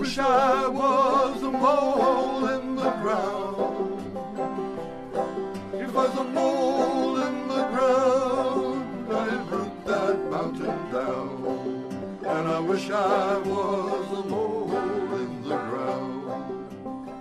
Wish I was a mole in the ground. If I was a mole in the ground, I'd root that mountain down. And I wish I was a mole in the ground.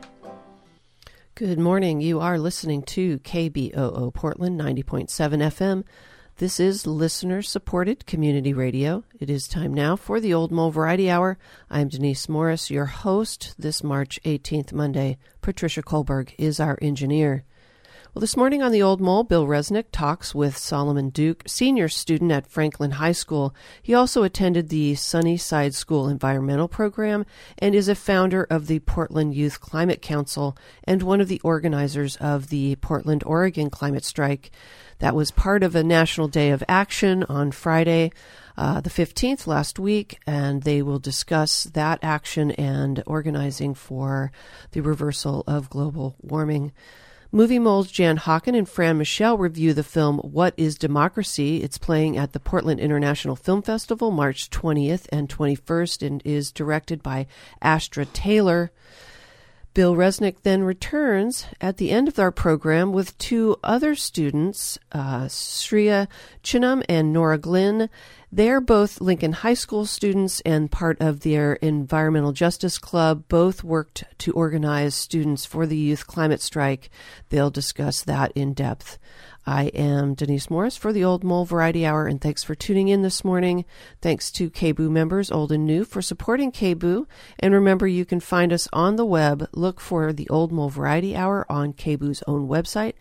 Good morning. You are listening to KBOO Portland 90.7 FM. This is listener-supported community radio. It is time now for the Old Mole Variety Hour. I'm Denise Morris, your host this March 18th Monday. Patricia Kohlberg is our engineer. Well, this morning on the Old Mole, Bill Resnick talks with Solomon Duke, senior student at Franklin High School. He also attended the Sunnyside School Environmental Program and is a founder of the Portland Youth Climate Council and one of the organizers of the Portland, Oregon Climate Strike. That was part of a National Day of Action on Friday, the 15th last week, and they will discuss that action and organizing for the reversal of global warming. Movie Mole's Jan Hawken and Fran Michelle review the film What is Democracy? It's playing at the Portland International Film Festival March 20th and 21st and is directed by Astra Taylor. Bill Resnick then returns at the end of our program with two other students, Shreya Chinam and Nora Glynn. They're both Lincoln High School students and part of their Environmental Justice Club. Both worked to organize students for the Youth Climate Strike. They'll discuss that in depth. I am Denise Morris for the Old Mole Variety Hour, and thanks for tuning in this morning. Thanks to KBOO members, old and new, for supporting KBOO. And remember, you can find us on the web. Look for the Old Mole Variety Hour on KBOO's own website,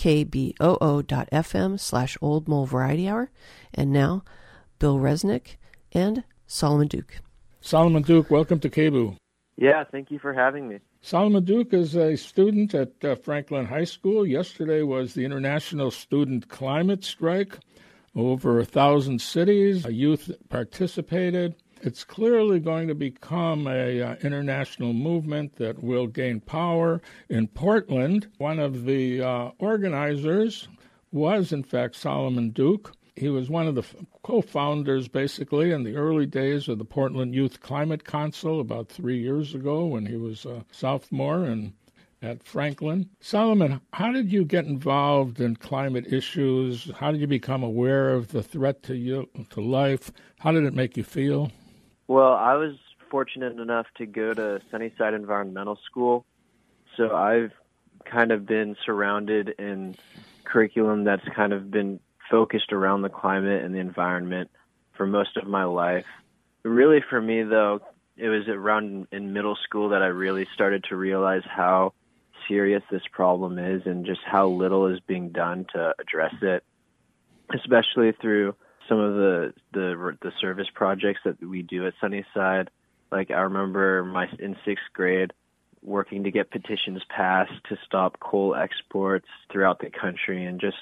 kboo.fm/Old Mole Variety Hour. And now, Bill Resnick and Solomon Duke. Solomon Duke, welcome to KBOO. Yeah, thank you for having me. Solomon Duke is a student at Franklin High School. Yesterday was the International Student Climate Strike. Over 1,000 cities, youth participated. It's clearly going to become an international movement that will gain power. In Portland, one of the organizers was, in fact, Solomon Duke. He was one of the co-founders, basically, in the early days of the Portland Youth Climate Council about 3 years ago when he was a sophomore at Franklin. Solomon, how did you get involved in climate issues? How did you become aware of the threat to life? How did it make you feel? Well, I was fortunate enough to go to Sunnyside Environmental School, so I've kind of been surrounded in curriculum that's kind of been focused around the climate and the environment for most of my life. Really, for me, though, it was around in middle school that I really started to realize how serious this problem is and just how little is being done to address it, especially through some of the service projects that we do at Sunnyside. Like, I remember in sixth grade working to get petitions passed to stop coal exports throughout the country, and just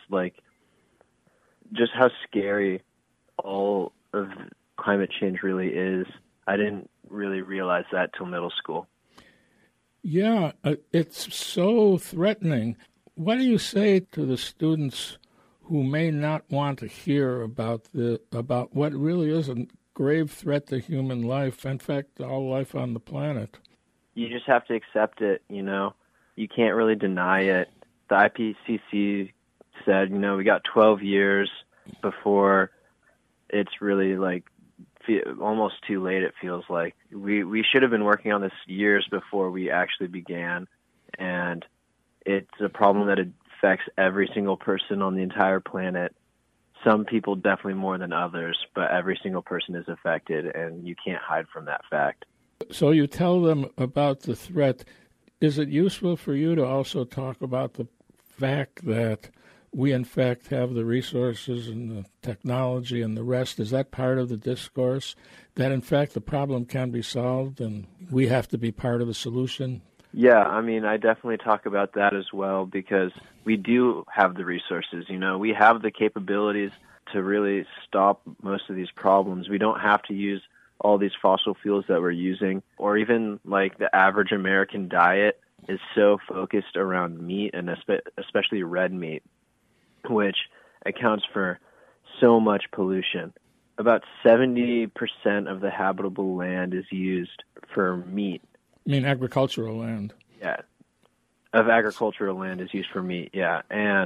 how scary all of climate change really is. I didn't really realize that till middle school. Yeah, it's so threatening. What do you say to the students who may not want to hear about what really is a grave threat to human life, in fact, all life on the planet? You just have to accept it, You can't really deny it. The IPCC said, we got 12 years before it's really almost too late. It feels like we should have been working on this years before we actually began, and it's a problem that affects every single person on the entire planet. Some people definitely more than others, but every single person is affected, and you can't hide from that fact. So you tell them about the threat. Is it useful for you to also talk about the fact that we, in fact, have the resources and the technology and the rest? Is that part of the discourse, that, in fact, the problem can be solved and we have to be part of the solution? Yeah, I definitely talk about that as well, because we do have the resources. We have the capabilities to really stop most of these problems. We don't have to use all these fossil fuels that we're using, or even the average American diet is so focused around meat, and especially red meat, which accounts for so much pollution. about 70% of the habitable land is used for meat. I mean agricultural land. Yeah. Of agricultural land is used for meat, yeah.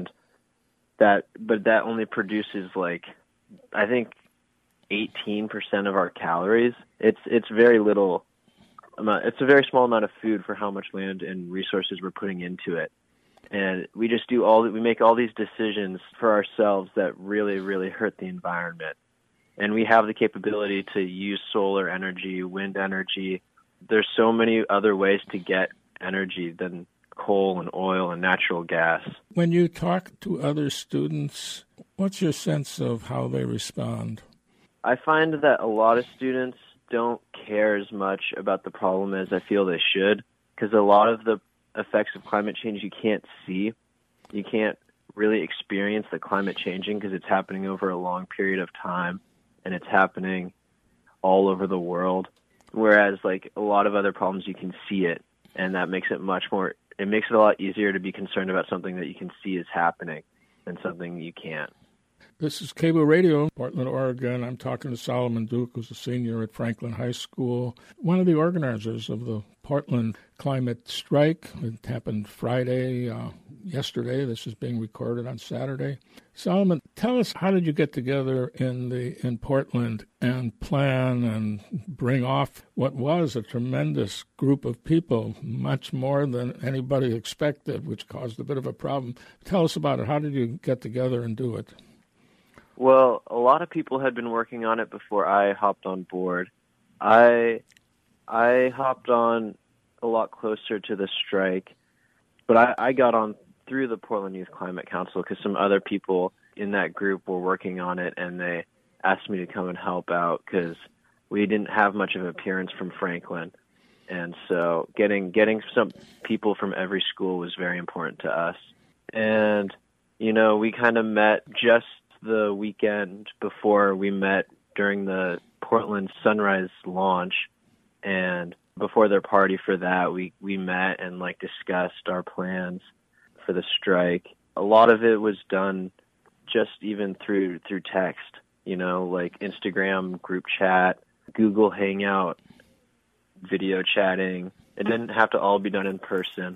But that only produces I think 18% of our calories. It's very little amount. It's a very small amount of food for how much land and resources we're putting into it. And we just we make all these decisions for ourselves that really, really hurt the environment. And we have the capability to use solar energy, wind energy. There's so many other ways to get energy than coal and oil and natural gas. When you talk to other students, what's your sense of how they respond? I find that a lot of students don't care as much about the problem as I feel they should, because a lot of the effects of climate change you can't see. You can't really experience the climate changing because it's happening over a long period of time, and it's happening all over the world. Whereas a lot of other problems, you can see it, and that makes it it makes it a lot easier to be concerned about something that you can see is happening than something you can't. This is Cable Radio, Portland, Oregon. I'm talking to Solomon Duke, who's a senior at Franklin High School, one of the organizers of the Portland climate strike. It happened Friday, yesterday. This is being recorded on Saturday. Solomon, tell us, how did you get together in Portland and plan and bring off what was a tremendous group of people, much more than anybody expected, which caused a bit of a problem? Tell us about it. How did you get together and do it? Well, a lot of people had been working on it before I hopped on board. I hopped on a lot closer to the strike, but I got on through the Portland Youth Climate Council because some other people in that group were working on it, and they asked me to come and help out because we didn't have much of an appearance from Franklin. And so getting some people from every school was very important to us. And, we kind of met just the weekend before we met during the Portland Sunrise launch, and before their party for that, we met and discussed our plans for the strike. A lot of it was done just even through text, Instagram group chat, Google Hangout, video chatting. It didn't have to all be done in person.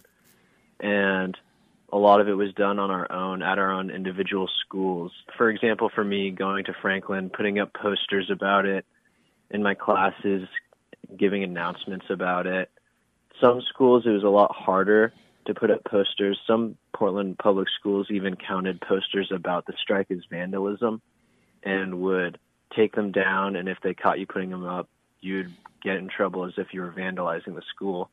And a lot of it was done on our own, at our own individual schools. For example, for me, going to Franklin, putting up posters about it in my classes, giving announcements about it. Some schools, it was a lot harder to put up posters. Some Portland public schools even counted posters about the strike as vandalism and would take them down, and if they caught you putting them up, you'd get in trouble as if you were vandalizing the school.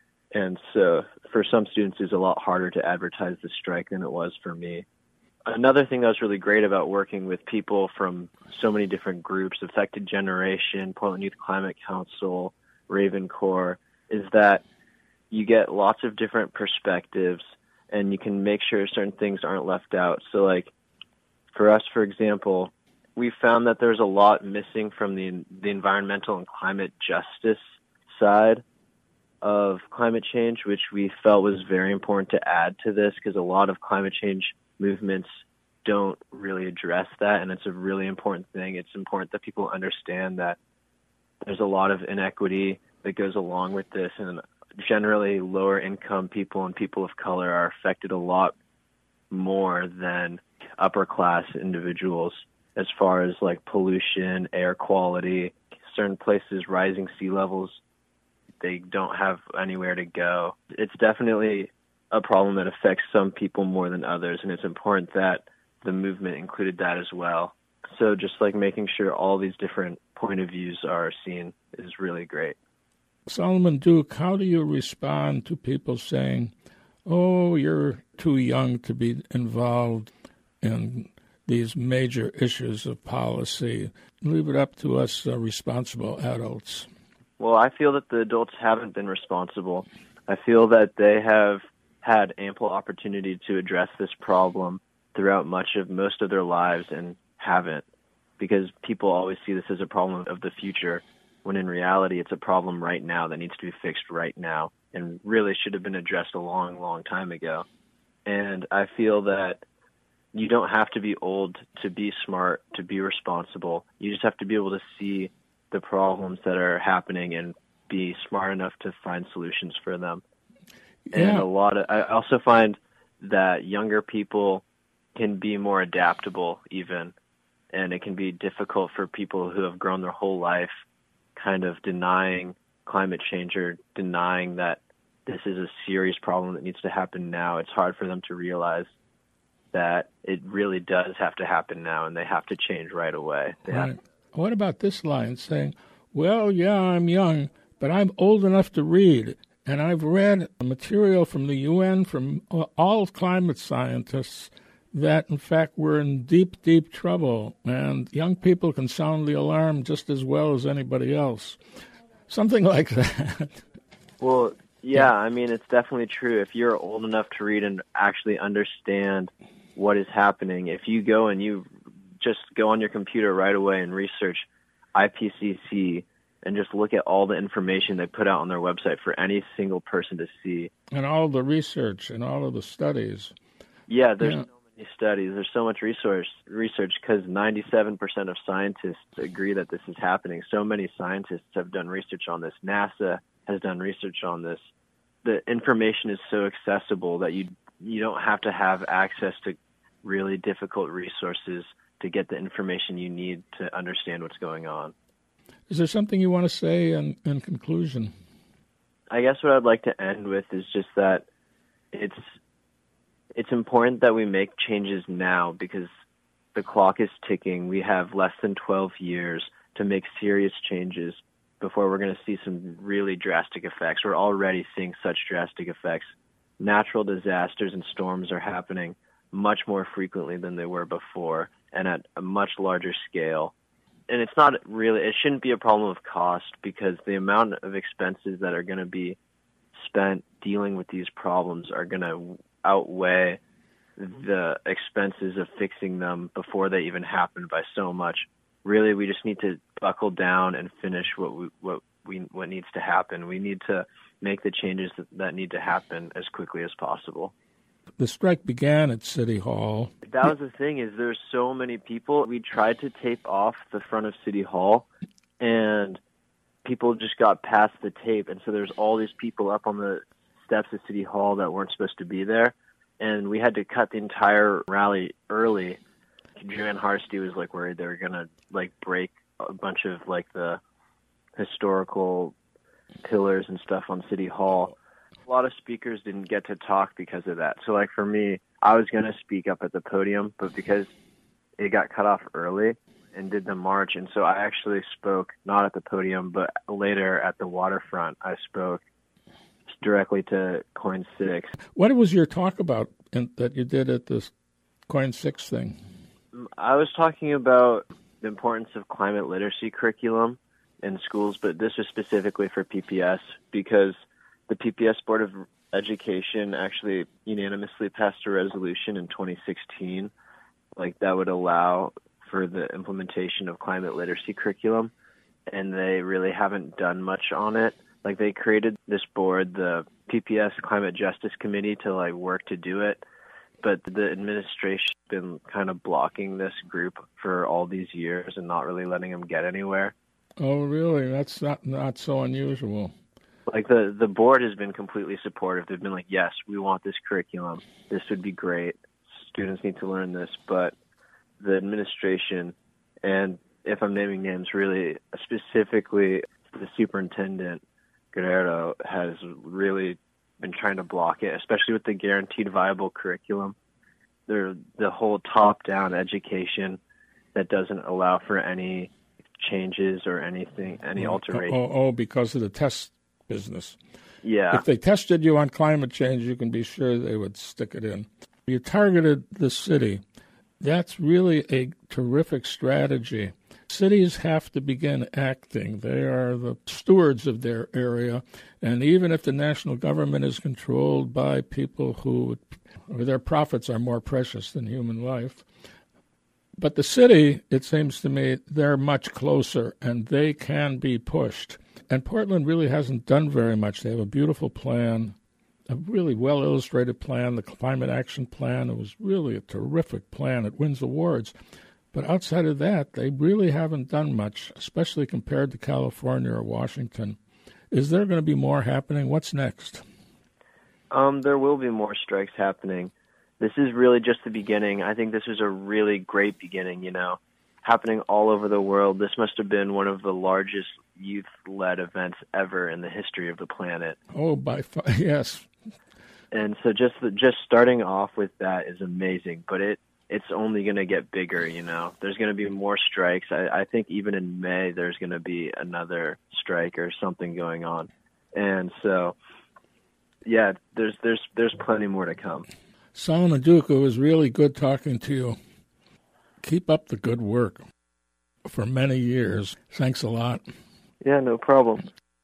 And so for some students, it was a lot harder to advertise the strike than it was for me. Another thing that was really great about working with people from so many different groups, Affected Generation, Portland Youth Climate Council, Raven Corps, is that you get lots of different perspectives and you can make sure certain things aren't left out. So for us, for example, we found that there's a lot missing from the environmental and climate justice side of climate change, which we felt was very important to add to this because a lot of climate change movements don't really address that, and it's a really important thing. It's important that people understand that there's a lot of inequity that goes along with this, and generally lower income people and people of color are affected a lot more than upper class individuals as far as pollution, air quality, certain places, rising sea levels. They don't have anywhere to go. It's definitely a problem that affects some people more than others, and it's important that the movement included that as well. So just making sure all these different point of views are seen is really great. Solomon Duke, how do you respond to people saying, oh, you're too young to be involved in these major issues of policy? Leave it up to us responsible adults. Well, I feel that the adults haven't been responsible. I feel that they have had ample opportunity to address this problem throughout most of their lives and haven't, because people always see this as a problem of the future, when in reality it's a problem right now that needs to be fixed right now and really should have been addressed a long, long time ago. And I feel that you don't have to be old to be smart, to be responsible. You just have to be able to see the problems that are happening and be smart enough to find solutions for them. Yeah. And I also find that younger people can be more adaptable even, and it can be difficult for people who have grown their whole life kind of denying climate change or denying that this is a serious problem that needs to happen now. It's hard for them to realize that it really does have to happen now, and they have to change right away. Right. What about this line saying, well, yeah, I'm young, but I'm old enough to read, and I've read material from the UN, from all climate scientists, that, in fact, we're in deep, deep trouble, and young people can sound the alarm just as well as anybody else. Something like that. Well, yeah, I mean, it's definitely true. If you're old enough to read and actually understand what is happening, if you go and you just go on your computer right away and research IPCC and just look at all the information they put out on their website for any single person to see. And all the research and all of the studies. Yeah, there's so many studies. There's so much research because 97% of scientists agree that this is happening. So many scientists have done research on this. NASA has done research on this. The information is so accessible that you don't have to have access to really difficult resources to get the information you need to understand what's going on. Is there something you want to say in conclusion? I guess what I'd like to end with is just that it's important that we make changes now because the clock is ticking. We have less than 12 years to make serious changes before we're going to see some really drastic effects. We're already seeing such drastic effects. Natural disasters and storms are happening much more frequently than they were before and at a much larger scale. And it shouldn't be a problem of cost because the amount of expenses that are going to be spent dealing with these problems are going to outweigh the expenses of fixing them before they even happen by so much. Really, we just need to buckle down and finish what needs to happen. We need to make the changes that need to happen as quickly as possible. The strike began at City Hall. That was the thing, is there's so many people. We tried to tape off the front of City Hall, and people just got past the tape. And so there's all these people up on the steps of City Hall that weren't supposed to be there. And we had to cut the entire rally early. Joanne Hardesty was worried they were going to break a bunch of the historical pillars and stuff on City Hall. A lot of speakers didn't get to talk because of that. So for me, I was going to speak up at the podium, but because it got cut off early and did the march, and so I actually spoke not at the podium, but later at the waterfront. I spoke directly to Coin 6. What was your talk about that you did at this Coin 6 thing? I was talking about the importance of climate literacy curriculum in schools, but this was specifically for PPS because the PPS Board of Education actually unanimously passed a resolution in 2016 that would allow for the implementation of climate literacy curriculum, and they really haven't done much on it. They created this board, the PPS Climate Justice Committee, to work to do it, but the administration's been kind of blocking this group for all these years and not really letting them get anywhere. Oh, really? That's not so unusual. The board has been completely supportive. They've been yes, we want this curriculum. This would be great. Students need to learn this. But the administration, and if I'm naming names, really specifically the superintendent, Guerrero, has really been trying to block it, especially with the guaranteed viable curriculum. The whole top-down education that doesn't allow for any changes or anything, any alteration. Oh, because of the test business. Yeah. If they tested you on climate change, you can be sure they would stick it in. You targeted the city. That's really a terrific strategy. Cities have to begin acting. They are the stewards of their area, and even if the national government is controlled by people who their profits are more precious than human life, but the city, it seems to me, they're much closer, and they can be pushed. And Portland really hasn't done very much. They have a beautiful plan, a really well-illustrated plan, the Climate Action Plan. It was really a terrific plan. It wins awards. But outside of that, they really haven't done much, especially compared to California or Washington. Is there going to be more happening? What's next? There will be more strikes happening. This is really just the beginning. I think this was a really great beginning, happening all over the world. This must have been one of the largest youth-led events ever in the history of the planet. Oh, by far, yes. And so just starting off with that is amazing, but it's only going to get bigger, There's going to be more strikes. I think even in May there's going to be another strike or something going on. And so, yeah, there's plenty more to come. Solomon Duke, it was really good talking to you. Keep up the good work for many years. Thanks a lot. Yeah, no problem.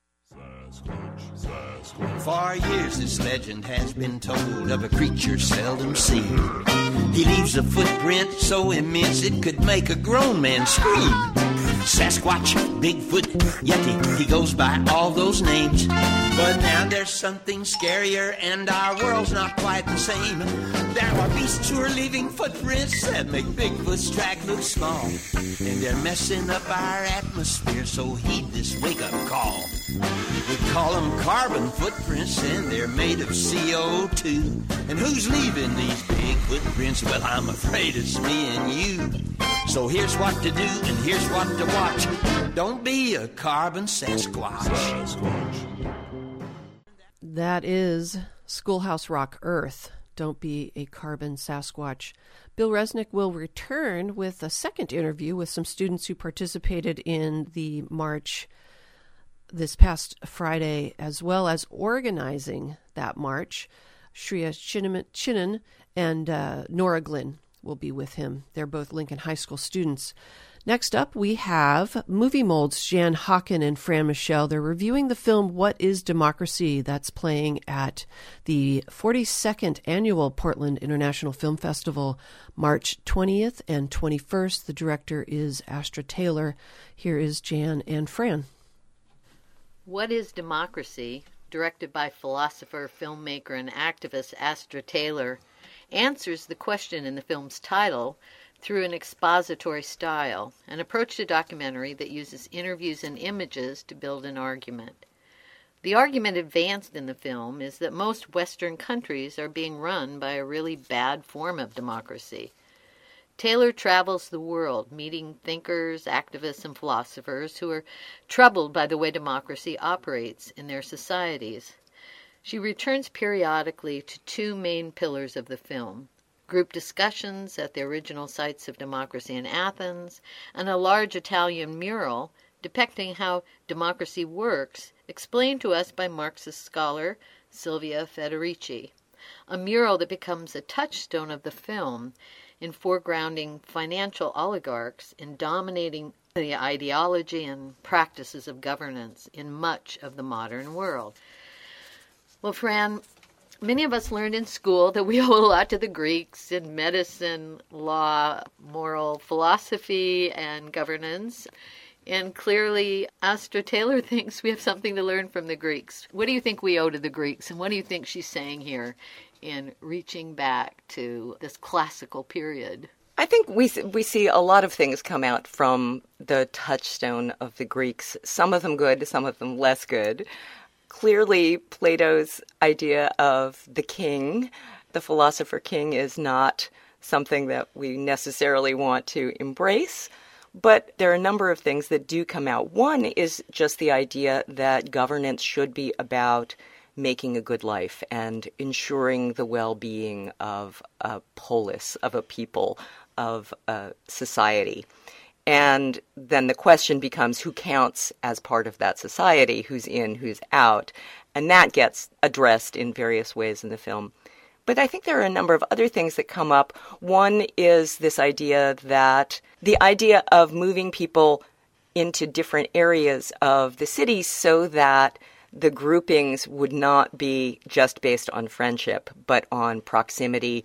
For years this legend has been told of a creature seldom seen. He leaves a footprint so immense it could make a grown man scream. Sasquatch, Bigfoot, Yeti, he goes by all those names. But now there's something scarier and our world's not quite the same. There are beasts who are leaving footprints that make Bigfoot's track look small. And they're messing up our atmosphere, so heed this wake-up call. We call them carbon footprints and they're made of CO2. And who's leaving these big footprints? Well, I'm afraid it's me and you. So here's what to do and here's what to watch. Don't be a carbon Sasquatch. That is Schoolhouse Rock Earth. Don't be a carbon Sasquatch. Bill Resnick will return with a second interview with some students who participated in the march this past Friday, as well as organizing that march. Shreya Chinnan and Nora Glynn will be with him. They're both Lincoln High School students. Next up, we have Movie Mold's Jan Hawken and Fran Michelle. They're reviewing the film What is Democracy? That's playing at the 42nd Annual Portland International Film Festival, March 20th and 21st. The director is Astra Taylor. Here is Jan and Fran. What is Democracy? Directed by philosopher, filmmaker, and activist Astra Taylor, answers the question in the film's title through an expository style, an approach to documentary that uses interviews and images to build an argument. The argument advanced in the film is that most Western countries are being run by a really bad form of democracy. Taylor travels the world, meeting thinkers, activists, and philosophers who are troubled by the way democracy operates in their societies. She returns periodically to two main pillars of the film: group discussions at the original sites of democracy in Athens, and a large Italian mural depicting how democracy works, explained to us by Marxist scholar Silvia Federici. A mural that becomes a touchstone of the film in foregrounding financial oligarchs in dominating the ideology and practices of governance in much of the modern world. Well, Fran, many of us learned in school that we owe a lot to the Greeks in medicine, law, moral philosophy, and governance. And clearly, Astra Taylor thinks we have something to learn from the Greeks. What do you think we owe to the Greeks? And what do you think she's saying here in reaching back to this classical period? I think we see a lot of things come out from the touchstone of the Greeks, some of them good, some of them less good. Clearly, Plato's idea of the king, the philosopher king, is not something that we necessarily want to embrace. But there are a number of things that do come out. One is just the idea that governance should be about making a good life and ensuring the well-being of a polis, of a people, of a society. And then the question becomes who counts as part of that society, who's in, who's out. And that gets addressed in various ways in the film. But I think there are a number of other things that come up. One is this idea that the idea of moving people into different areas of the city so that the groupings would not be just based on friendship, but on proximity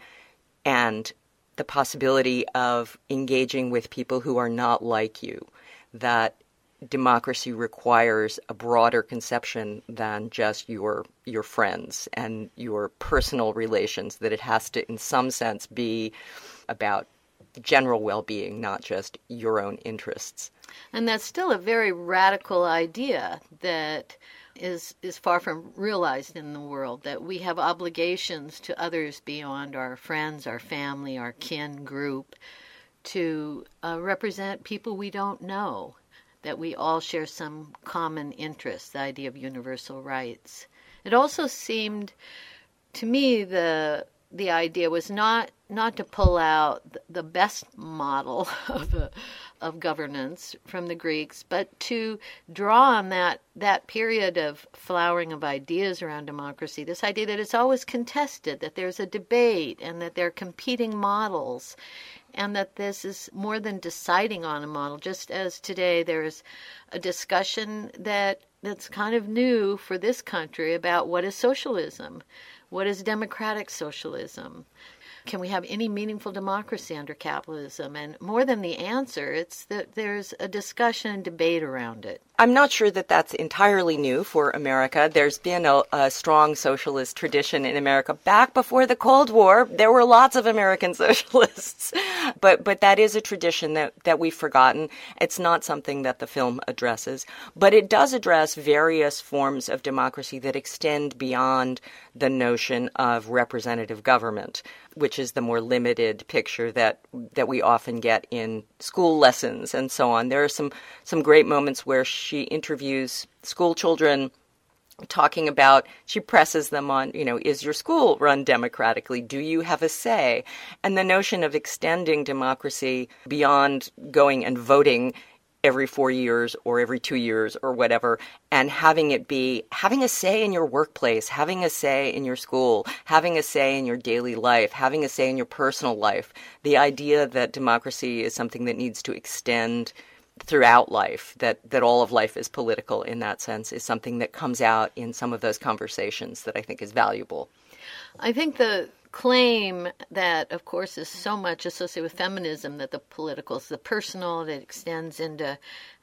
and the possibility of engaging with people who are not like you, that democracy requires a broader conception than just your friends and your personal relations, that it has to, in some sense, be about general well-being, not just your own interests. And that's still a very radical idea that is far from realized in the world, that we have obligations to others beyond our friends, our family, our kin group, to represent people we don't know, that we all share some common interest, the idea of universal rights. It also seemed to me the idea was not to pull out the best model of governance from the Greeks, but to draw on that period of flowering of ideas around democracy, this idea that it's always contested, that there's a debate, and that there are competing models, and that this is more than deciding on a model. Just as today there's a discussion that's kind of new for this country about what is socialism, what is democratic socialism. Can we have any meaningful democracy under capitalism? And more than the answer, it's that there's a discussion and debate around it. I'm not sure that that's entirely new for America. There's been a strong socialist tradition in America. Back before the Cold War, there were lots of American socialists. But that is a tradition that we've forgotten. It's not something that the film addresses. But it does address various forms of democracy that extend beyond the notion of representative government, which is the more limited picture that we often get in school lessons and so on. There are some great moments where she interviews school children talking about, she presses them on, is your school run democratically? Do you have a say? And the notion of extending democracy beyond going and voting every 4 years or every 2 years or whatever, and having it be having a say in your workplace, having a say in your school, having a say in your daily life, having a say in your personal life. The idea that democracy is something that needs to extend throughout life, that all of life is political in that sense, is something that comes out in some of those conversations that I think is valuable. I think the claim that, of course, is so much associated with feminism, that the political is the personal, that extends into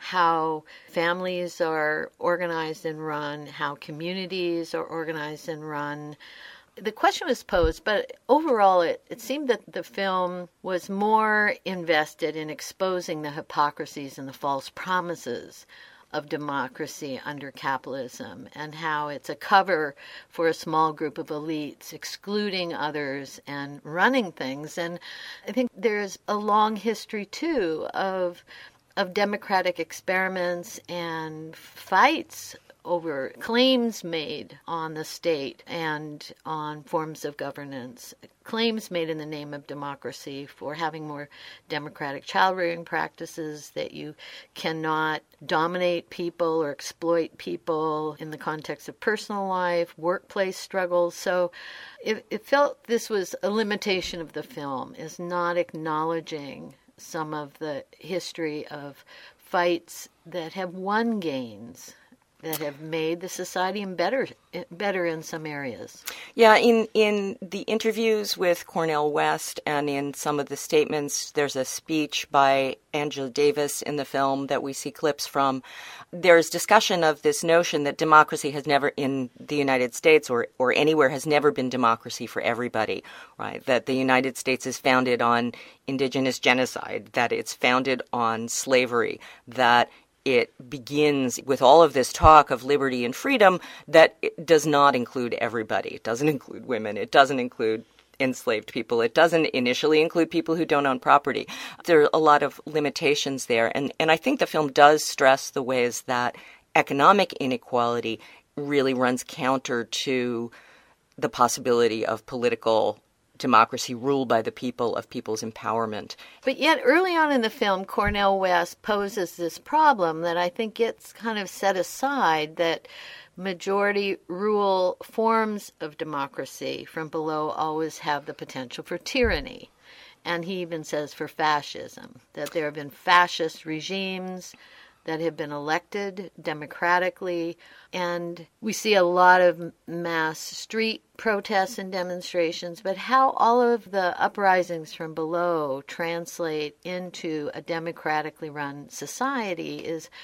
how families are organized and run, how communities are organized and run. The question was posed, but overall it seemed that the film was more invested in exposing the hypocrisies and the false promises of democracy under capitalism, and how it's a cover for a small group of elites, excluding others and running things. And I think there's a long history, too, of democratic experiments and fights over claims made on the state and on forms of governance, claims made in the name of democracy for having more democratic child-rearing practices, that you cannot dominate people or exploit people in the context of personal life, workplace struggles. So it felt this was a limitation of the film, is not acknowledging some of the history of fights that have won gains, that have made the society better in some areas. Yeah, in the interviews with Cornel West and in some of the statements, there's a speech by Angela Davis in the film that we see clips from. There's discussion of this notion that democracy has never, in the United States or anywhere, has never been democracy for everybody, right? That the United States is founded on indigenous genocide, that it's founded on slavery, that it begins with all of this talk of liberty and freedom that it does not include everybody. It doesn't include women. It doesn't include enslaved people. It doesn't initially include people who don't own property. There are a lot of limitations there. And I think the film does stress the ways that economic inequality really runs counter to the possibility of political democracy ruled by the people, of people's empowerment. But yet early on in the film, Cornel West poses this problem that I think gets kind of set aside, that majority rule forms of democracy from below always have the potential for tyranny. And he even says for fascism, that there have been fascist regimes that have been elected democratically. And we see a lot of mass street protests and demonstrations, but how all of the uprisings from below translate into a democratically run society is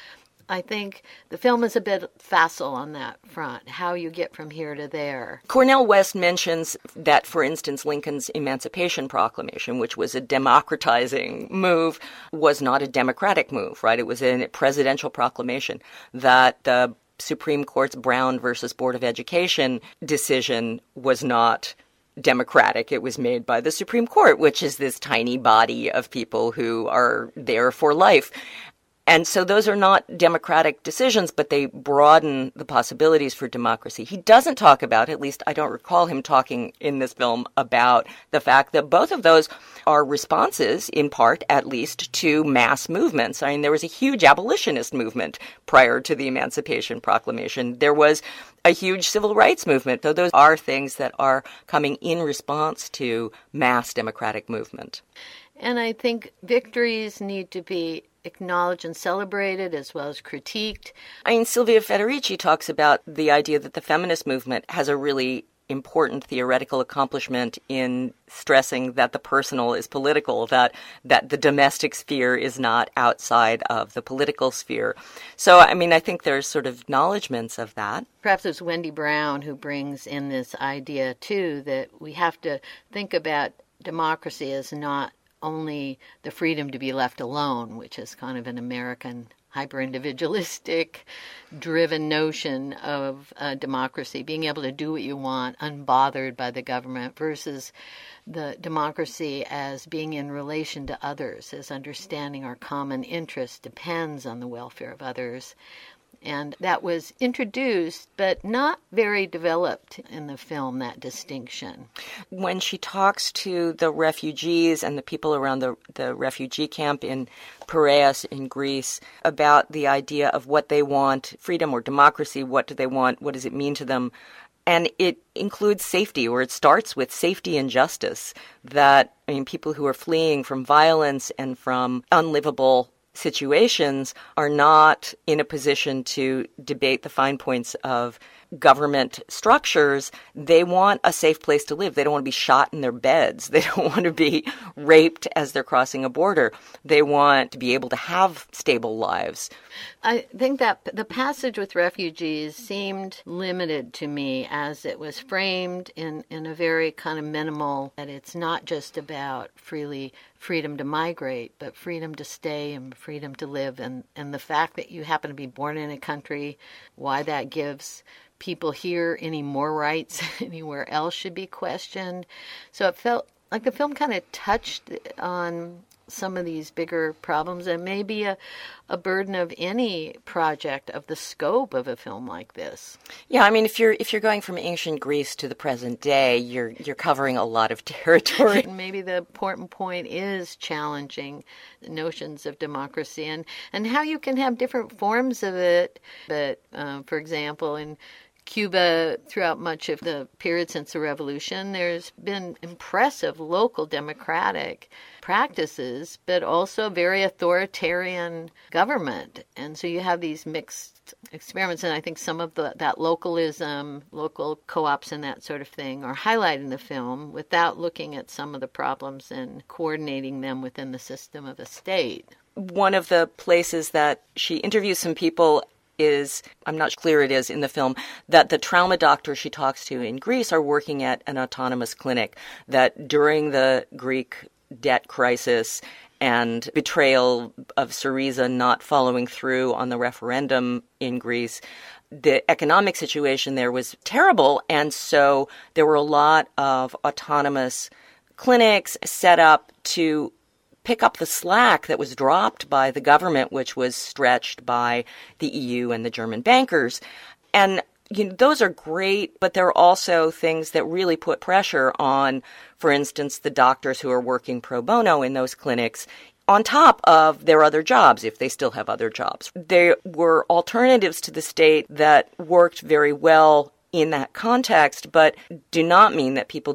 I think the film is a bit facile on that front, how you get from here to there. Cornel West mentions that, for instance, Lincoln's Emancipation Proclamation, which was a democratizing move, was not a democratic move, right? It was a presidential proclamation that the Supreme Court's Brown versus Board of Education decision was not democratic. It was made by the Supreme Court, which is this tiny body of people who are there for life. And so those are not democratic decisions, but they broaden the possibilities for democracy. He doesn't talk about, at least I don't recall him talking in this film, about the fact that both of those are responses, in part at least, to mass movements. I mean, there was a huge abolitionist movement prior to the Emancipation Proclamation. There was a huge civil rights movement, though those are things that are coming in response to mass democratic movement. And I think victories need to be acknowledged and celebrated as well as critiqued. I mean, Silvia Federici talks about the idea that the feminist movement has a really important theoretical accomplishment in stressing that the personal is political, that the domestic sphere is not outside of the political sphere. So, I mean, I think there's sort of acknowledgments of that. Perhaps it's Wendy Brown who brings in this idea, too, that we have to think about democracy as not only the freedom to be left alone, which is kind of an American hyper-individualistic driven notion of democracy, being able to do what you want unbothered by the government, versus the democracy as being in relation to others, as understanding our common interest depends on the welfare of others. And that was introduced, but not very developed in the film, that distinction. When she talks to the refugees and the people around the refugee camp in Piraeus in Greece about the idea of what they want, freedom or democracy, what do they want, what does it mean to them? And it includes safety, or it starts with safety and justice, that, I mean, people who are fleeing from violence and from unlivable situations are not in a position to debate the fine points of government structures. They want a safe place to live. They don't want to be shot in their beds. They don't want to be raped as they're crossing a border. They want to be able to have stable lives. I think that the passage with refugees seemed limited to me as it was framed in a very kind of minimal, that it's not just about freedom to migrate, but freedom to stay and freedom to live. And the fact that you happen to be born in a country, why that gives people here any more rights anywhere else should be questioned. So it felt like the film kind of touched on some of these bigger problems, and maybe a burden of any project of the scope of a film like this. Yeah, I mean, if you're going from ancient Greece to the present day, you're covering a lot of territory. And maybe the important point is challenging notions of democracy and how you can have different forms of it. But, for example, in Cuba, throughout much of the period since the revolution, there's been impressive local democratic practices, but also very authoritarian government. And so you have these mixed experiments, and I think some of that localism, local co-ops and that sort of thing are highlighted in the film without looking at some of the problems and coordinating them within the system of a state. One of the places that she interviews some people is, I'm not clear it is in the film, that the trauma doctors she talks to in Greece are working at an autonomous clinic, that during the Greek debt crisis and betrayal of Syriza not following through on the referendum in Greece, the economic situation there was terrible, and so there were a lot of autonomous clinics set up to pick up the slack that was dropped by the government, which was stretched by the EU and the German bankers. And those are great, but there are also things that really put pressure on, for instance, the doctors who are working pro bono in those clinics, on top of their other jobs, if they still have other jobs. There were alternatives to the state that worked very well in that context, but do not mean that people don't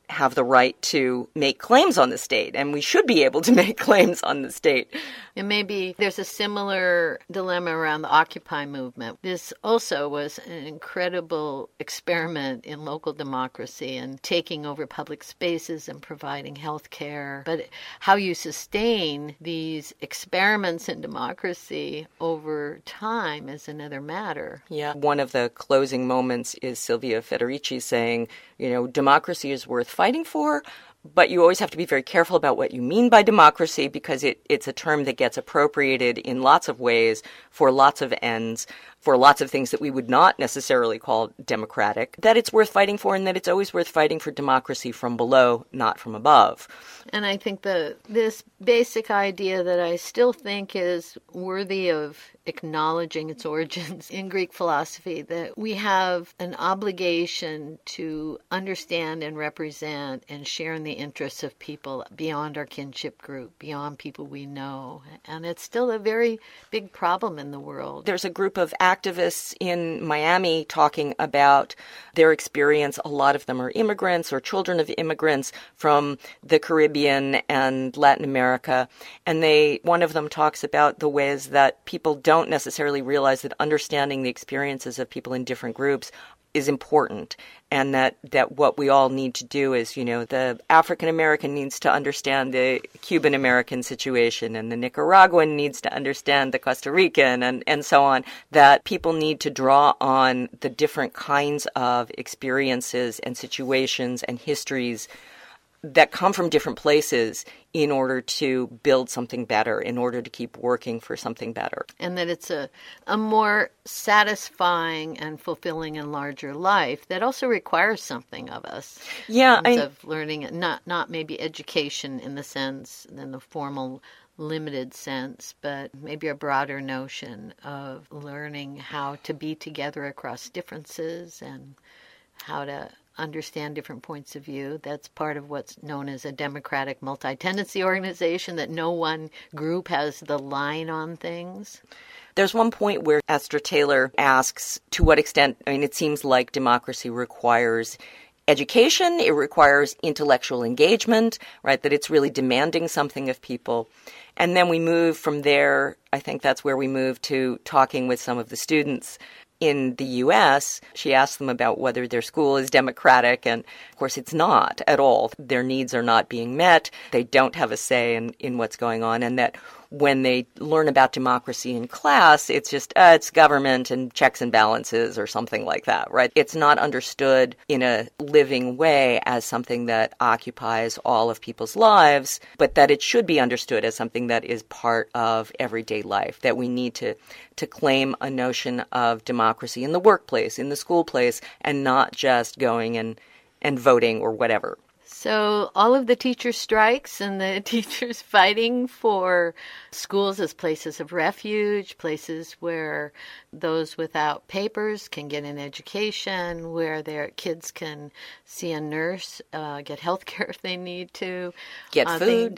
have the right to make claims on the state, and we should be able to make claims on the state. And maybe there's a similar dilemma around the Occupy movement. This also was an incredible experiment in local democracy and taking over public spaces and providing health care. But how you sustain these experiments in democracy over time is another matter. Yeah. One of the closing moments is Silvia Federici saying, democracy is worth fighting for, but you always have to be very careful about what you mean by democracy, because it's a term that gets appropriated in lots of ways for lots of ends, for lots of things that we would not necessarily call democratic, that it's worth fighting for, and that it's always worth fighting for democracy from below, not from above. And I think this basic idea that I still think is worthy of acknowledging its origins in Greek philosophy, that we have an obligation to understand and represent and share in the interests of people beyond our kinship group, beyond people we know. And it's still a very big problem in the world. There's a group of activists in Miami talking about their experience. A lot of them are immigrants or children of immigrants from the Caribbean and Latin America. And one of them talks about the ways that people don't necessarily realize that understanding the experiences of people in different groups is important, and that what we all need to do is, the African American needs to understand the Cuban American situation, and the Nicaraguan needs to understand the Costa Rican, and so on, that people need to draw on the different kinds of experiences and situations and histories that come from different places in order to build something better, in order to keep working for something better. And that it's a more satisfying and fulfilling and larger life that also requires something of us. Yeah. In terms of learning, not maybe education in the formal limited sense, but maybe a broader notion of learning how to be together across differences and how to understand different points of view. That's part of what's known as a democratic multi-tendency organization, that no one group has the line on things. There's one point where Astra Taylor asks to what extent, it seems like democracy requires education, it requires intellectual engagement, right, that it's really demanding something of people. And then we move from there, I think that's where we move to talking with some of the students in the U.S. She asked them about whether their school is democratic, and of course it's not at all. Their needs are not being met. They don't have a say in what's going on, and that when they learn about democracy in class, it's just, it's government and checks and balances or something like that, right? It's not understood in a living way as something that occupies all of people's lives, but that it should be understood as something that is part of everyday life, that we need to claim a notion of democracy in the workplace, in the school place, and not just going and voting or whatever. So all of the teacher strikes and the teachers fighting for schools as places of refuge, places where those without papers can get an education, where their kids can see a nurse, get health care if they need to. Get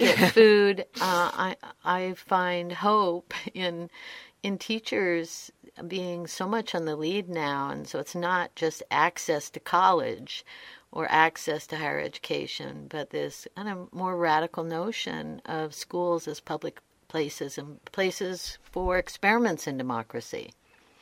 food. I find hope in teachers being so much on the lead now. And so it's not just access to college or access to higher education, but this kind of more radical notion of schools as public places and places for experiments in democracy.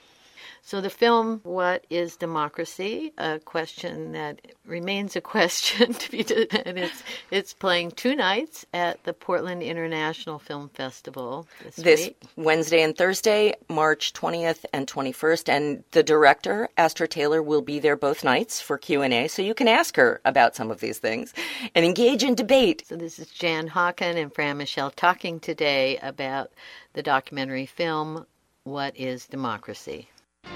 So the film, What is Democracy? A question that remains a question to be, and it's playing 2 nights at the Portland International Film Festival this week. Wednesday and Thursday, March 20th and 21st. And the director, Astra Taylor, will be there both nights for Q&A, so you can ask her about some of these things and engage in debate. So this is Jan Hawken and Fran Michelle talking today about the documentary film, What is Democracy?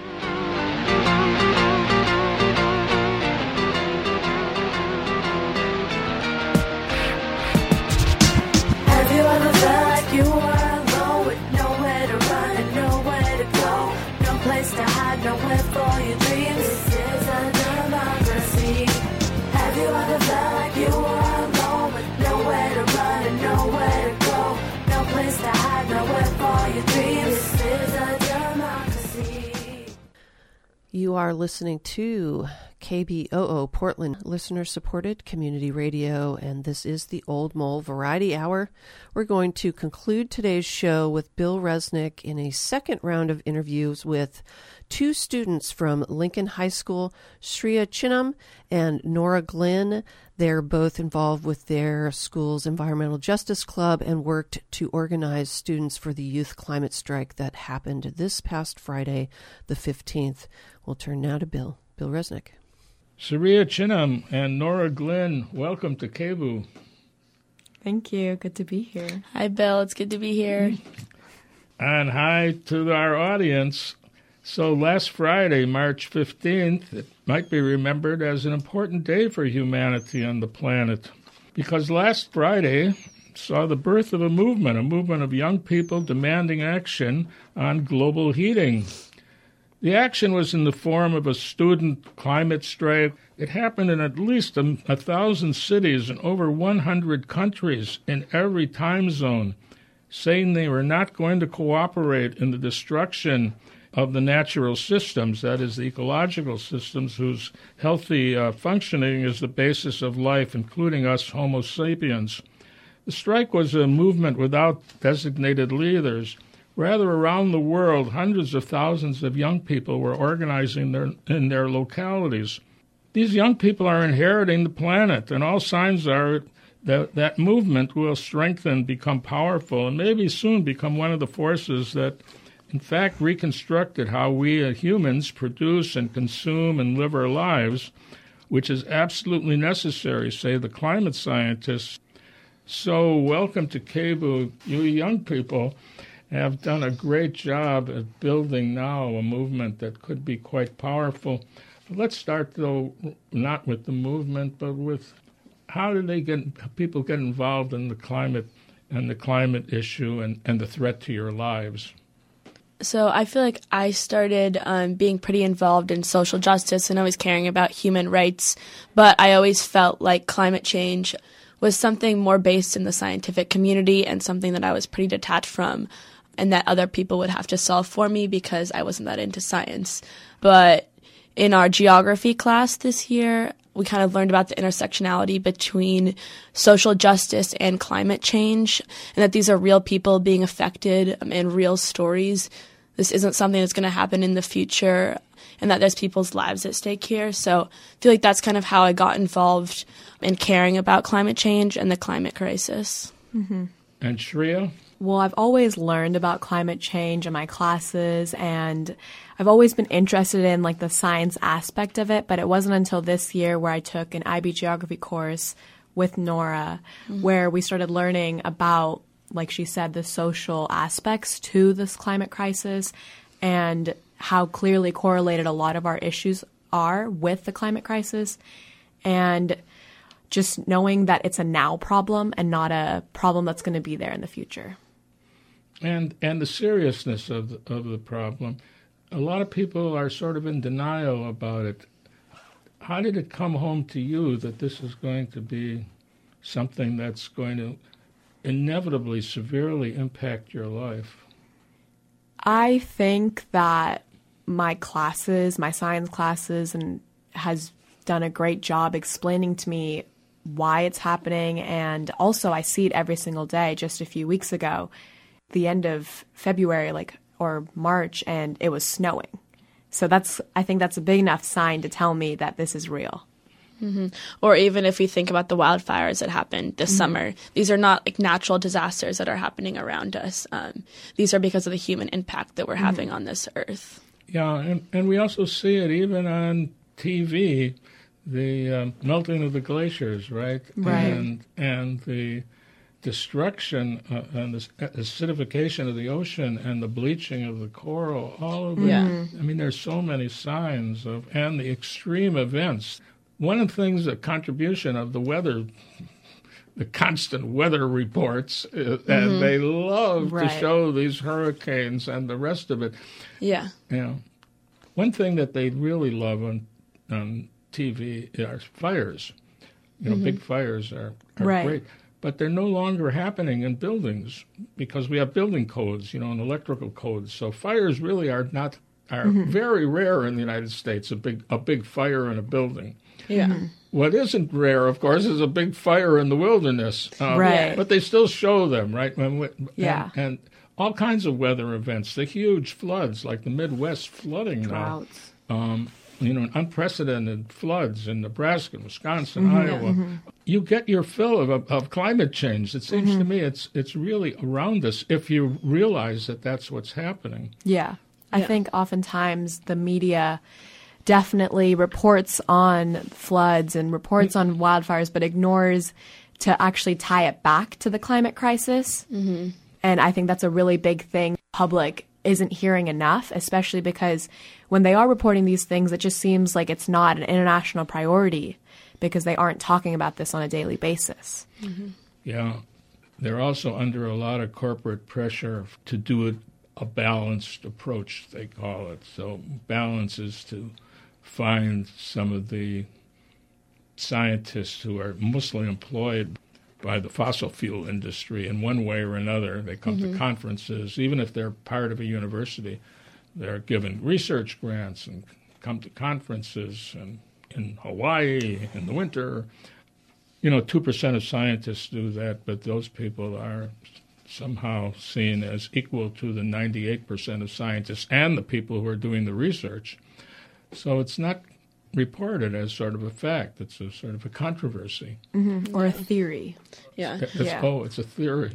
Have you ever felt like you were alone with nowhere to run and nowhere to go? No place to hide, nowhere for your dreams. This is a democracy. Have you ever felt like you were alone with nowhere to run and nowhere to go? No place to hide, nowhere for your dreams. This is a democracy. You are listening to KBOO Portland, listener-supported community radio, and this is the Old Mole Variety Hour. We're going to conclude today's show with Bill Resnick in a second round of interviews with two students from Lincoln High School, Shreya Chinnam and Nora Glenn. They're both involved with their school's Environmental Justice Club and worked to organize students for the youth climate strike that happened this past Friday, the 15th. We'll turn now to Bill Resnick. Shreya Chinnam and Nora Glenn, welcome to KBOO. Thank you. Good to be here. Hi, Bill. It's good to be here. And hi to our audience. So last Friday, March 15th, it might be remembered as an important day for humanity on the planet, because last Friday saw the birth of a movement of young people demanding action on global heating. The action was in the form of a student climate strike. It happened in at least 1,000 cities in over 100 countries in every time zone, saying they were not going to cooperate in the destruction of the natural systems, that is, the ecological systems whose healthy functioning is the basis of life, including us Homo sapiens. The strike was a movement without designated leaders. Rather, around the world, hundreds of thousands of young people were organizing in their localities. These young people are inheriting the planet, and all signs are that movement will strengthen, become powerful, and maybe soon become one of the forces that, in fact, reconstructed how we humans produce and consume and live our lives, which is absolutely necessary, say the climate scientists. So welcome to KBOO. You young people have done a great job at building now a movement that could be quite powerful. But let's start, though, not with the movement, but with how do people get involved in the climate and the climate issue and the threat to your lives? So I feel like I started being pretty involved in social justice and always caring about human rights, but I always felt like climate change was something more based in the scientific community and something that I was pretty detached from, and that other people would have to solve for me because I wasn't that into science. But in our geography class this year, we kind of learned about the intersectionality between social justice and climate change, and that these are real people being affected and real stories. This isn't something that's going to happen in the future, and that there's people's lives at stake here. So I feel like that's kind of how I got involved in caring about climate change and the climate crisis. Mm-hmm. And Shreya? Well, I've always learned about climate change in my classes, and I've always been interested in the science aspect of it, but it wasn't until this year where I took an IB geography course with Nora, where we started learning about, like she said, the social aspects to this climate crisis and how clearly correlated a lot of our issues are with the climate crisis, and just knowing that it's a now problem and not a problem that's going to be there in the future. And the seriousness of the problem. A lot of people are sort of in denial about it. How did it come home to you that this is going to be something that's going to inevitably severely impact your life? I think that my science classes, has done a great job explaining to me why it's happening. And also I see it every single day. Just a few weeks ago, the end of February, or March, and it was snowing. So I think that's a big enough sign to tell me that this is real. Mm-hmm. Or even if we think about the wildfires that happened this summer, these are not natural disasters that are happening around us. These are because of the human impact that we're having on this earth. Yeah, and we also see it even on TV, the melting of the glaciers, right? Right. And the destruction and the acidification of the ocean and the bleaching of the coral, all of it. Yeah. I mean, there's so many signs and the extreme events. One of the things, a contribution of the weather, the constant weather reports, and they love to show these hurricanes and the rest of it. Yeah. One thing that they really love on TV are fires. Big fires are great. But they're no longer happening in buildings because we have building codes, and electrical codes. So fires really are not are very rare in the United States, a big fire in a building. Yeah. What isn't rare, of course, is a big fire in the wilderness. Right. But they still show them, right? Yeah. And all kinds of weather events, the huge floods, like the Midwest flooding now. Droughts. Unprecedented floods in Nebraska, Wisconsin, Iowa. You get your fill of climate change. It seems to me it's really around us if you realize that that's what's happening. Yeah. I think oftentimes the media definitely reports on floods and reports on wildfires, but ignores to actually tie it back to the climate crisis. Mm-hmm. And I think that's a really big thing public isn't hearing enough, especially because when they are reporting these things, it just seems like it's not an international priority because they aren't talking about this on a daily basis. Mm-hmm. Yeah. They're also under a lot of corporate pressure to do a balanced approach, they call it. So balance is to find some of the scientists who are mostly employed by the fossil fuel industry in one way or another. They come to conferences, even if they're part of a university. They're given research grants and come to conferences and in Hawaii in the winter. 2% of scientists do that, but those people are somehow seen as equal to the 98% of scientists and the people who are doing the research. So it's not reported as sort of a fact. It's a sort of a controversy. Mm-hmm. Or a theory. Yeah. It's a theory.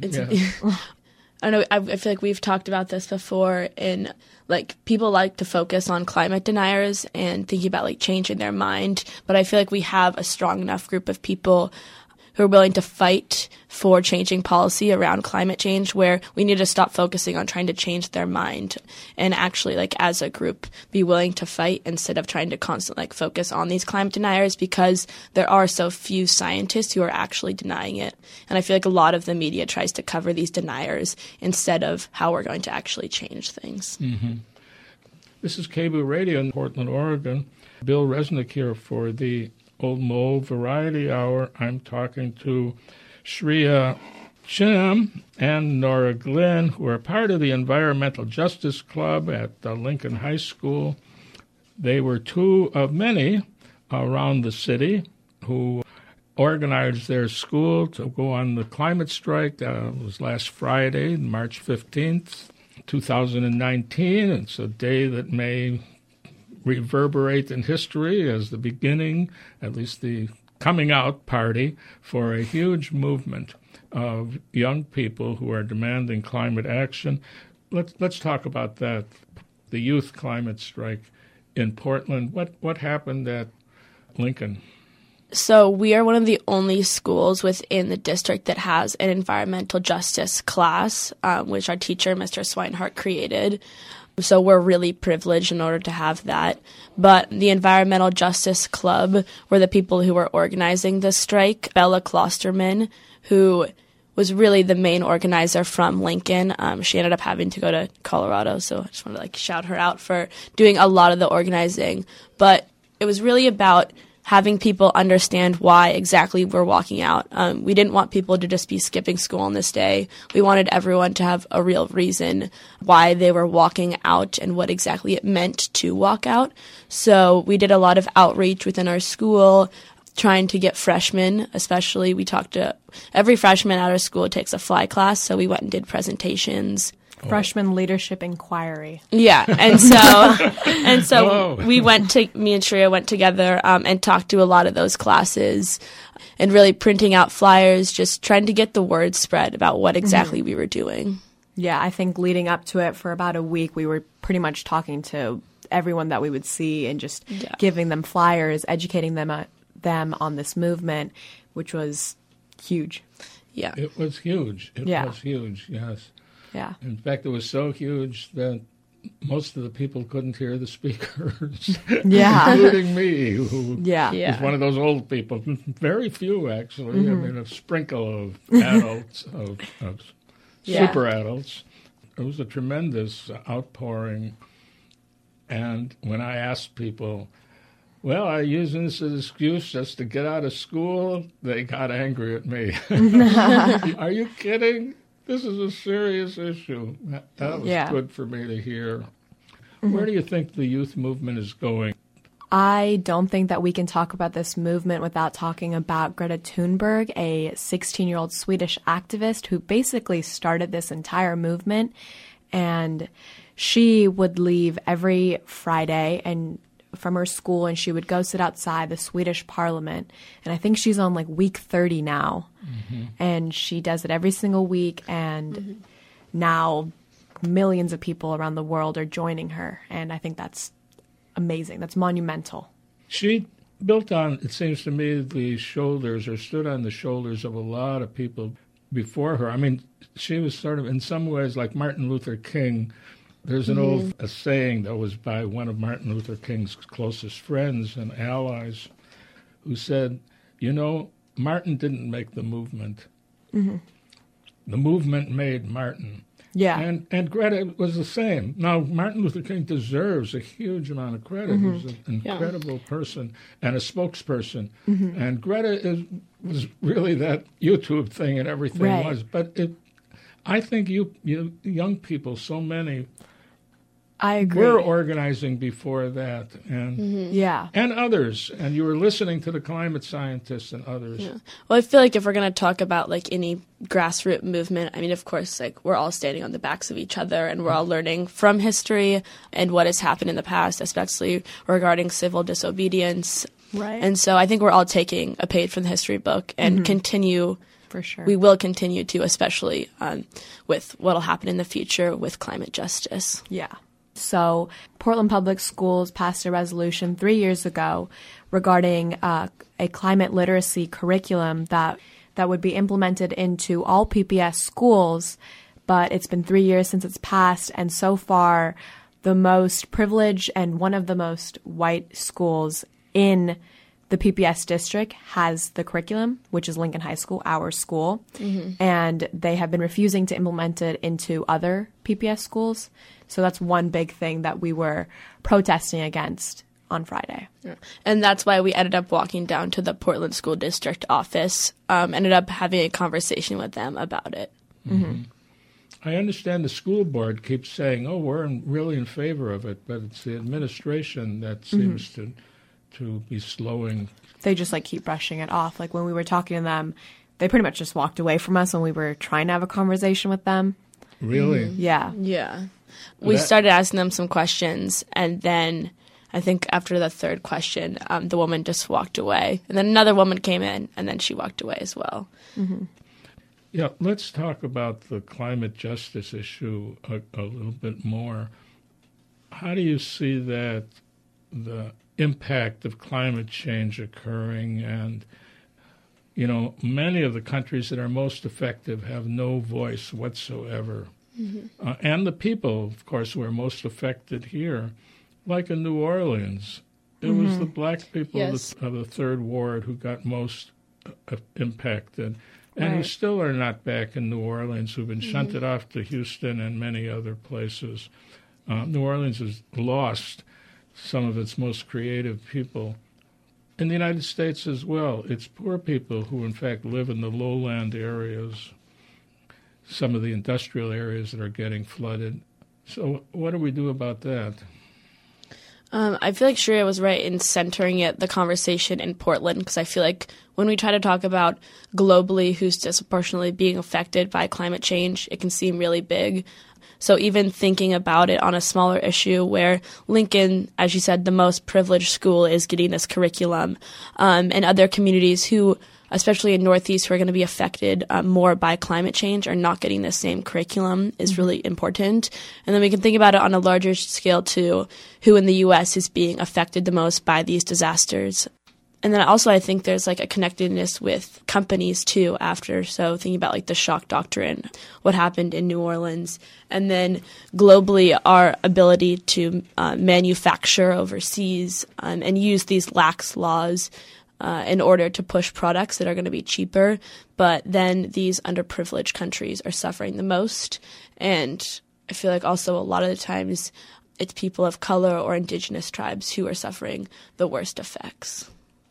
I know. I feel like we've talked about this before. In people like to focus on climate deniers and thinking about changing their mind. But I feel like we have a strong enough group of people who are willing to fight for changing policy around climate change, where we need to stop focusing on trying to change their mind and actually, as a group, be willing to fight instead of trying to constantly focus on these climate deniers, because there are so few scientists who are actually denying it. And I feel like a lot of the media tries to cover these deniers instead of how we're going to actually change things. Mm-hmm. This is KBOO Radio in Portland, Oregon. Bill Resnick here for the Old Mole Variety Hour. I'm talking to Shreya Chim and Nora Glenn, who are part of the Environmental Justice Club at Lincoln High School. They were two of many around the city who organized their school to go on the climate strike. It was last Friday, March 15th, 2019. It's a day that may reverberate in history as the beginning, at least the coming out party, for a huge movement of young people who are demanding climate action. Let's talk about that, the youth climate strike in Portland. What happened at Lincoln? So we are one of the only schools within the district that has an environmental justice class, which our teacher, Mr. Swinehart, created. So we're really privileged in order to have that. But the Environmental Justice Club were the people who were organizing the strike. Bella Klosterman, who was really the main organizer from Lincoln. She ended up having to go to Colorado, so I just want to shout her out for doing a lot of the organizing. But it was really about having people understand why exactly we're walking out. We didn't want people to just be skipping school on this day. We wanted everyone to have a real reason why they were walking out and what exactly it meant to walk out. So we did a lot of outreach within our school, trying to get freshmen, especially. We talked to every freshman at our school takes a fly class, so we went and did presentations. Freshman Leadership Inquiry. Yeah, and so me and Shreya went together and talked to a lot of those classes and really printing out flyers, just trying to get the word spread about what exactly we were doing. Yeah, I think leading up to it for about a week, we were pretty much talking to everyone that we would see and just giving them flyers, educating them on this movement, which was huge. Yeah. It was huge. It was huge, yes. Yeah. In fact, it was so huge that most of the people couldn't hear the speakers, including me, who was one of those old people. Very few, actually. I mean, a sprinkle of adults, of super adults. It was a tremendous outpouring. And when I asked people, well, are you using this as an excuse just to get out of school? They got angry at me. Are you kidding? This is a serious issue. That was good for me to hear. Where do you think the youth movement is going? I don't think that we can talk about this movement without talking about Greta Thunberg, a 16-year-old Swedish activist who basically started this entire movement. And she would leave every Friday and from her school, and she would go sit outside the Swedish parliament. And I think she's on like week 30 now. And she does it every single week. And now millions of people around the world are joining her. And I think that's amazing. That's monumental. She built on, it seems to me, the shoulders, or stood on the shoulders of a lot of people before her. I mean, she was sort of, in some ways, like Martin Luther King. There's an old saying that was by one of Martin Luther King's closest friends and allies who said, you know, Martin didn't make the movement. The movement made Martin. Yeah. And Greta was the same. Now, Martin Luther King deserves a huge amount of credit. He's an incredible person and a spokesperson. And Greta was really that YouTube thing and everything was. But I think you young people, so many, I agree. were organizing before that, and and others, and you were listening to the climate scientists and others. Well, I feel like if we're going to talk about like any grassroots movement, I mean, of course, like we're all standing on the backs of each other, and we're all learning from history and what has happened in the past, especially regarding civil disobedience. Right. And so I think we're all taking a page from the history book and continue. For sure. We will continue to, especially with what will happen in the future with climate justice. Yeah. So Portland Public Schools passed a resolution 3 years ago regarding a climate literacy curriculum that would be implemented into all PPS schools, but it's been 3 years since it's passed, and so far the most privileged and one of the most white schools in the PPS district has the curriculum, which is Lincoln High School, our school, and they have been refusing to implement it into other PPS schools. So that's one big thing that we were protesting against on Friday. Yeah. And that's why we ended up walking down to the Portland School District office, ended up having a conversation with them about it. I understand the school board keeps saying, oh, we're really in favor of it, but it's the administration that seems to be slowing. They just like keep brushing it off. Like when we were talking to them, they pretty much just walked away from us when we were trying to have a conversation with them. Really? Yeah. Yeah. We started asking them some questions, and then I think after the third question, the woman just walked away. And then another woman came in, and then she walked away as well. Yeah, let's talk about the climate justice issue a little bit more. How do you see that the impact of climate change occurring? And, you know, many of the countries that are most effective have no voice whatsoever. And the people, of course, who are most affected here, like in New Orleans, it was the black people of the Third Ward who got most impacted, and who still are not back in New Orleans, who've been shunted off to Houston and many other places. New Orleans has lost some of its most creative people. In the United States as well, it's poor people who, in fact, live in the lowland areas, some of the industrial areas that are getting flooded. So what do we do about that? I feel like Shreya was right in centering the conversation in Portland, because I feel like when we try to talk about globally who's disproportionately being affected by climate change, it can seem really big. So even thinking about it on a smaller issue where Lincoln, as you said, the most privileged school is getting this curriculum, and other communities who, especially in Northeast, who are going to be affected more by climate change, are not getting the same curriculum is really important. And then we can think about it on a larger scale too, who in the U.S. is being affected the most by these disasters. And then also I think there's like a connectedness with companies too after. So thinking about like the shock doctrine, what happened in New Orleans, and then globally our ability to manufacture overseas and use these lax laws in order to push products that are going to be cheaper. But then these underprivileged countries are suffering the most. And I feel like also a lot of the times it's people of color or indigenous tribes who are suffering the worst effects.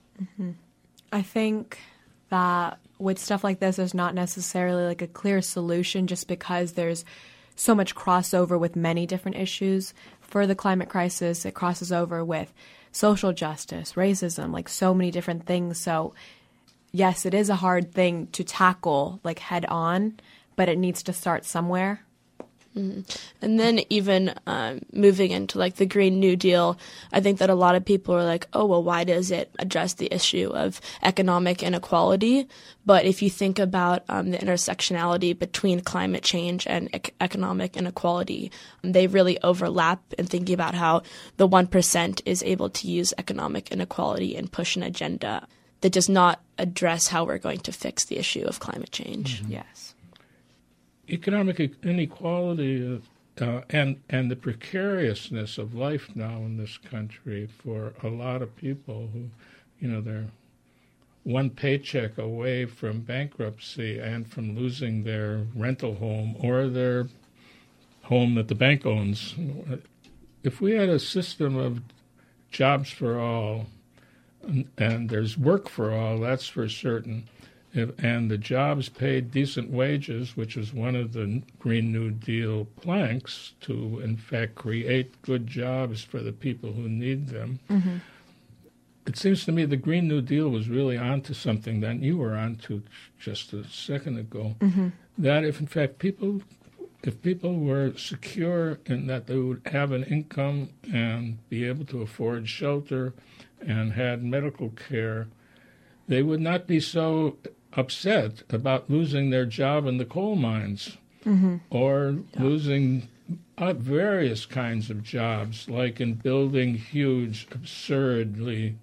I think that with stuff like this, there's not necessarily like a clear solution just because there's so much crossover with many different issues. for the climate crisis. It crosses over with social justice, racism, like so many different things. So yes, it is a hard thing to tackle like head on, but it needs to start somewhere. Mm-hmm. And then even moving into like the Green New Deal, I think that a lot of people are like, oh, well, why does it address the issue of economic inequality? But if you think about the intersectionality between climate change and economic inequality, they really overlap in thinking about how the 1% is able to use economic inequality and push an agenda that does not address how we're going to fix the issue of climate change. Mm-hmm. Yes. Economic inequality and the precariousness of life now in this country for a lot of people who, they're one paycheck away from bankruptcy and from losing their rental home or their home that the bank owns. If we had a system of jobs for all, and there's work for all, that's for certain, and the jobs paid decent wages, which is one of the Green New Deal planks to, in fact, create good jobs for the people who need them. Mm-hmm. It seems to me the Green New Deal was really onto something that you were onto just a second ago, mm-hmm. that if, in fact, people were secure in that they would have an income and be able to afford shelter and had medical care, they would not be so upset about losing their job in the coal mines mm-hmm. or losing various kinds of jobs, like in building huge, absurdly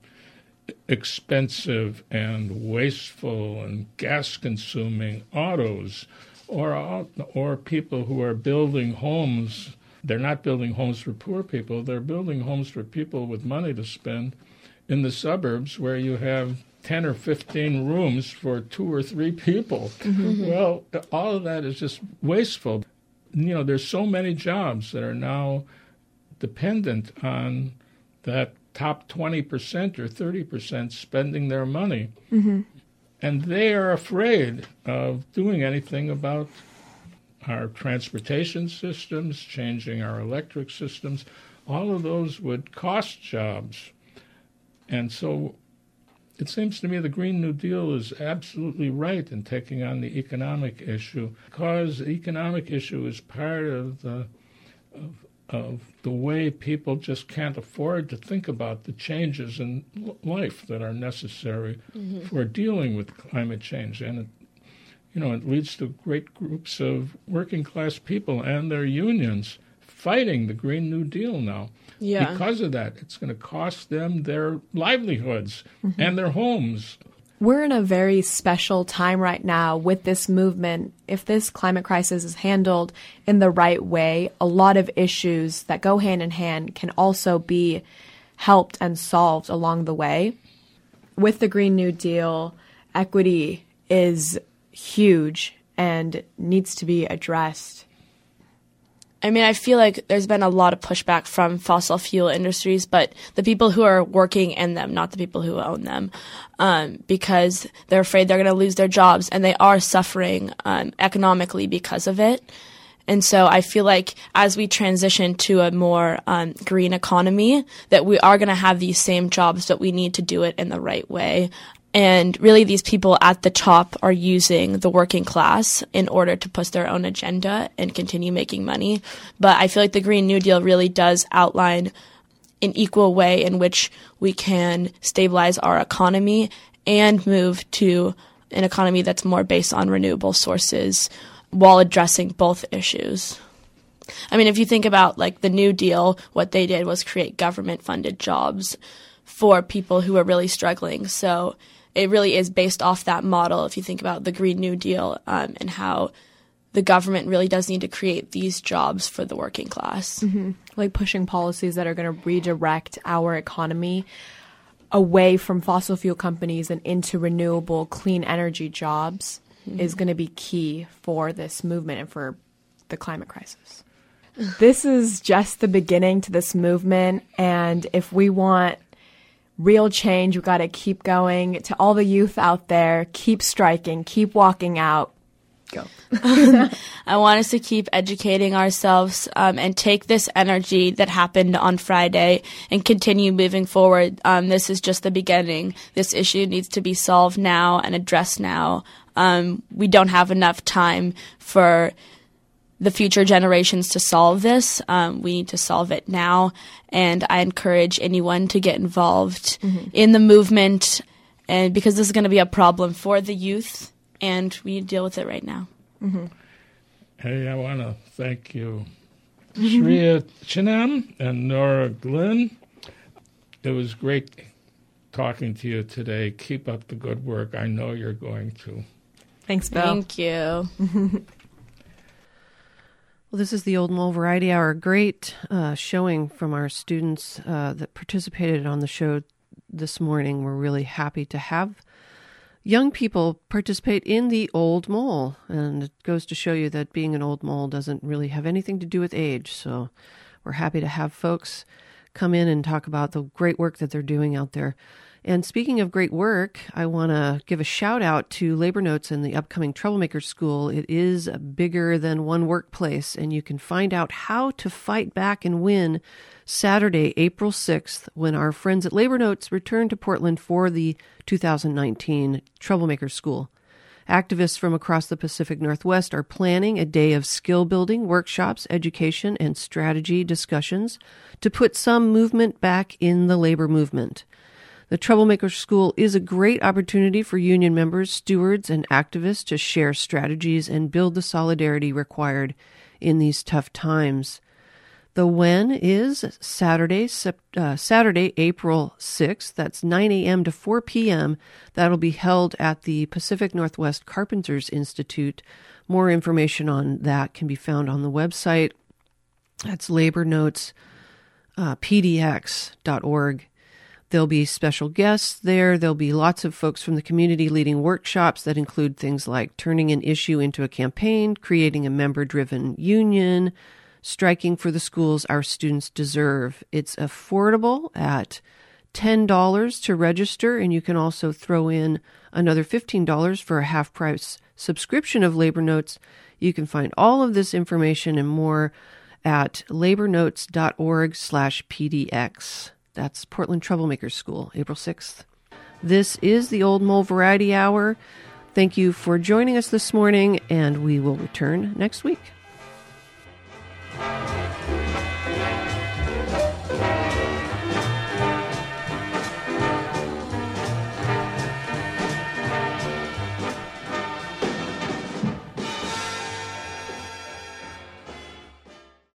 expensive and wasteful and gas-consuming autos, or people who are building homes. They're not building homes for poor people. They're building homes for people with money to spend in the suburbs where you have 10 or 15 rooms for 2 or 3 people. Mm-hmm. Well, all of that is just wasteful. There's so many jobs that are now dependent on that top 20% or 30% spending their money. Mm-hmm. And they are afraid of doing anything about our transportation systems, changing our electric systems. All of those would cost jobs. And so it seems to me the Green New Deal is absolutely right in taking on the economic issue, because the economic issue is part of the way people just can't afford to think about the changes in life that are necessary mm-hmm. for dealing with climate change. And it leads to great groups of working class people and their unions fighting the Green New Deal now. Yeah. Because of that, it's going to cost them their livelihoods mm-hmm. and their homes. We're in a very special time right now with this movement. If this climate crisis is handled in the right way, a lot of issues that go hand in hand can also be helped and solved along the way. With the Green New Deal, equity is huge and needs to be addressed. I mean, I feel like there's been a lot of pushback from fossil fuel industries, but the people who are working in them, not the people who own them, because they're afraid they're going to lose their jobs, and they are suffering economically because of it. And so I feel like as we transition to a more green economy, that we are going to have these same jobs, but we need to do it in the right way. And really, these people at the top are using the working class in order to push their own agenda and continue making money. But I feel like the Green New Deal really does outline an equal way in which we can stabilize our economy and move to an economy that's more based on renewable sources while addressing both issues. I mean, if you think about like the New Deal, what they did was create government-funded jobs for people who are really struggling. So it really is based off that model if you think about the Green New Deal and how the government really does need to create these jobs for the working class. Mm-hmm. Like pushing policies that are going to redirect our economy away from fossil fuel companies and into renewable, clean energy jobs mm-hmm. is going to be key for this movement and for the climate crisis. This is just the beginning to this movement, and if we want real change, we've got to keep going. To all the youth out there, keep striking, keep walking out. Go. I want us to keep educating ourselves and take this energy that happened on Friday and continue moving forward. This is just the beginning. This issue needs to be solved now and addressed now. We don't have enough time for the future generations to solve this. We need to solve it now. And I encourage anyone to get involved in the movement, and because this is going to be a problem for the youth, and we need to deal with it right now. Hey, I want to thank you, Shreya Chinam and Nora Glynn. It was great talking to you today. Keep up the good work. I know you're going to. Thanks, Bill. Thank you. Well, this is the Old Mole Variety Hour. Great showing from our students that participated on the show this morning. We're really happy to have young people participate in the Old Mole. And it goes to show you that being an old mole doesn't really have anything to do with age. So we're happy to have folks come in and talk about the great work that they're doing out there. And speaking of great work, I want to give a shout out to Labor Notes and the upcoming Troublemaker School. It is bigger than one workplace, and you can find out how to fight back and win Saturday, April 6th, when our friends at Labor Notes return to Portland for the 2019 Troublemaker School. Activists from across the Pacific Northwest are planning a day of skill building, workshops, education, and strategy discussions to put some movement back in the labor movement. The Troublemaker School is a great opportunity for union members, stewards, and activists to share strategies and build the solidarity required in these tough times. The when is Saturday, April 6th. That's 9 a.m. to 4 p.m. That'll be held at the Pacific Northwest Carpenters Institute. More information on that can be found on the website. That's labornotespdx.org. There'll be special guests there. There'll be lots of folks from the community leading workshops that include things like turning an issue into a campaign, creating a member-driven union, striking for the schools our students deserve. It's affordable at $10 to register, and you can also throw in another $15 for a half-price subscription of Labor Notes. You can find all of this information and more at labornotes.org/PDX. That's Portland Troublemaker School, April 6th. This is the Old Mole Variety Hour. Thank you for joining us this morning, and we will return next week.